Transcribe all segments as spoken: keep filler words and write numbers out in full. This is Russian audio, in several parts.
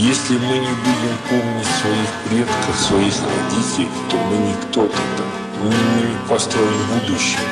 Если мы не будем помнить своих предков, своих родителей, то мы никто тогда. Мы не построим будущее.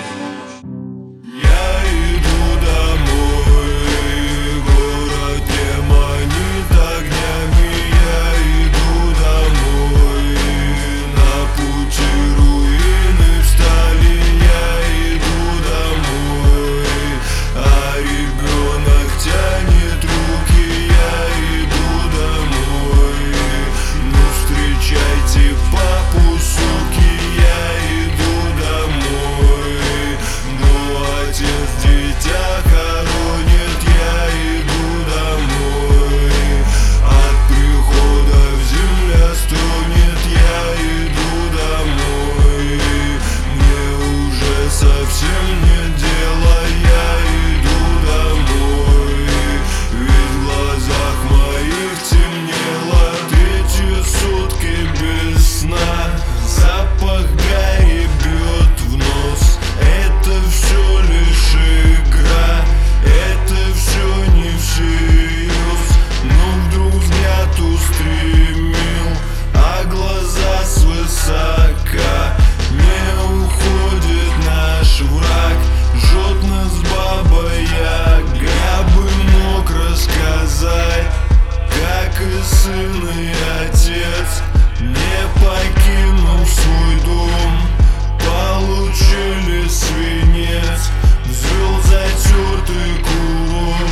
Совсем нет дела, я иду домой. Ведь в глазах моих темнело третьи сутки без сна. Запах гари бьет в нос. Это все лишь игра, это все не всерьез. Но вдруг взгляд устремил, а глаза свысока. Не уходит наш враг, жжет нас баба Яга. Я бы мог рассказать, как и сын, и отец, не покинув свой дом, получили свинец. Взвел затертый курок,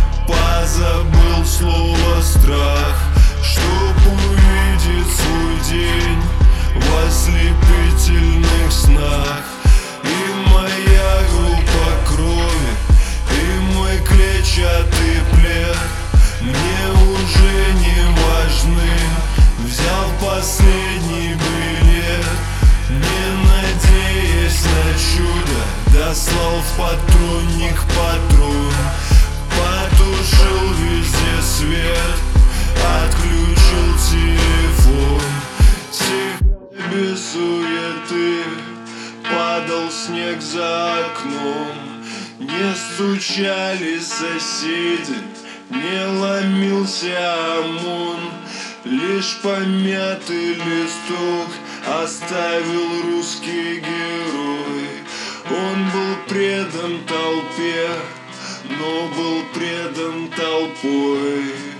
позабыл слово страх, чтоб увидеть свой день в ослепительных снах. И моя группа крови, и мой клетчатый плед мне уже не важны. Взял последний билет, не надеясь на чудо, дослал в патронник патрон. Потушил везде свет, отключил телефон. Без суеты падал снег за окном. Не стучали соседи, не ломился ОМОН. Лишь помятый листок оставил русский герой. Он был предан толпе, но был предан толпой.